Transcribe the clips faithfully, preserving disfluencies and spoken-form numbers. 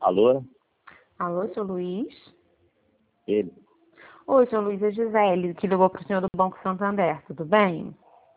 Alô? Alô, seu Luiz? Ele? Oi, seu Luiz, é Gisele, que ligou para o senhor do Banco Santander, tudo bem?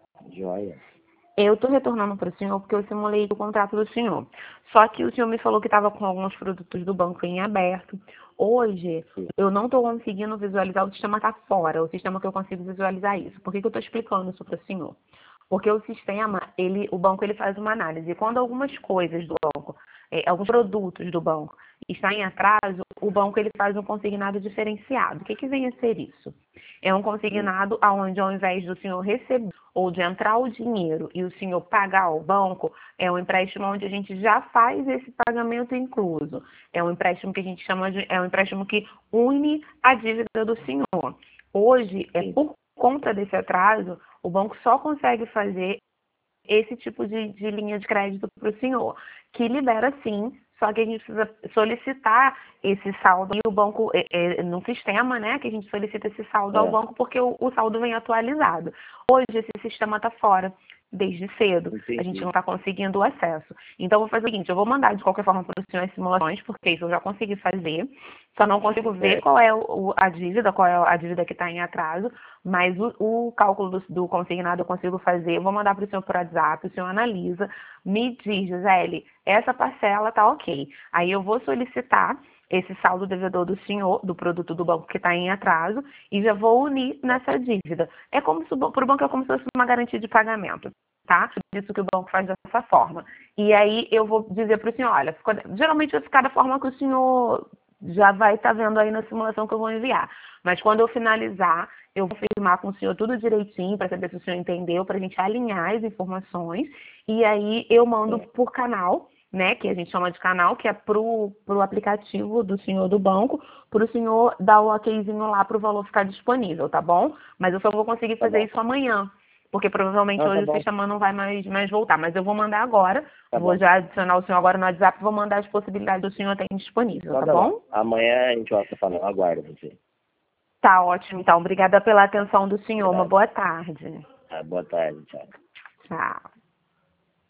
Joia. Eu estou retornando para o senhor porque eu simulei o contrato do senhor. Só que o senhor me falou que estava com alguns produtos do banco em aberto. Hoje, Sim. eu não estou conseguindo visualizar, o sistema está fora, o sistema que eu consigo visualizar isso. Por que, que eu estou explicando isso para o senhor? Porque o sistema, ele, o banco ele faz uma análise. E quando algumas coisas do banco, eh, alguns produtos do banco estão em atraso, o banco ele faz um consignado diferenciado. O que, que vem a ser isso? É um consignado onde, ao invés do senhor receber ou de entrar o dinheiro e o senhor pagar ao banco, é um empréstimo onde a gente já faz esse pagamento incluso. É um empréstimo que a gente chama de, é um empréstimo que une a dívida do senhor. Hoje, é por conta desse atraso, o banco só consegue fazer esse tipo de, de linha de crédito para o senhor, que libera sim, só que a gente precisa solicitar esse saldo e o banco, é, é, no sistema, né, que a gente solicita esse saldo ao É. banco porque o, o saldo vem atualizado. Hoje esse sistema está fora, desde cedo, a gente Entendi. não está conseguindo o acesso. Então eu vou fazer o seguinte, eu vou mandar de qualquer forma para o senhor as simulações, porque isso eu já consegui fazer, só não consigo ver É. qual é o, a dívida, qual é a dívida que está em atraso, mas o, o cálculo do, do consignado eu consigo fazer, eu vou mandar para o senhor por WhatsApp, o senhor analisa, me diz, Gisele, essa parcela tá ok. Aí eu vou solicitar esse saldo devedor do senhor, do produto do banco que está em atraso, e já vou unir nessa dívida. É como se, para o banco é como se fosse uma garantia de pagamento, tá? Isso que o banco faz dessa forma. E aí eu vou dizer para o senhor, olha, ficou, geralmente vai ficar da forma que o senhor já vai estar tá vendo aí na simulação que eu vou enviar. Mas quando eu finalizar, eu vou firmar com o senhor tudo direitinho para saber se o senhor entendeu, para a gente alinhar as informações. E aí eu mando por canal, né, que a gente chama de canal, que é pro, pro aplicativo do senhor do banco, para o senhor dar o okzinho lá para o valor ficar disponível, tá bom? Mas eu só vou conseguir Tá fazer bom. isso amanhã, porque provavelmente Não, tá hoje o bom. sistema não vai mais, mais voltar. Mas eu vou mandar agora, Tá vou bom. já adicionar o senhor agora no WhatsApp e vou mandar as possibilidades do senhor ter disponível, tá Manda lá. bom? Amanhã a gente volta falando. Aguarda você. Tá ótimo, então. Obrigada pela atenção do senhor. Uma Obrigado. boa tarde. Ah, boa tarde, tchau. Tchau.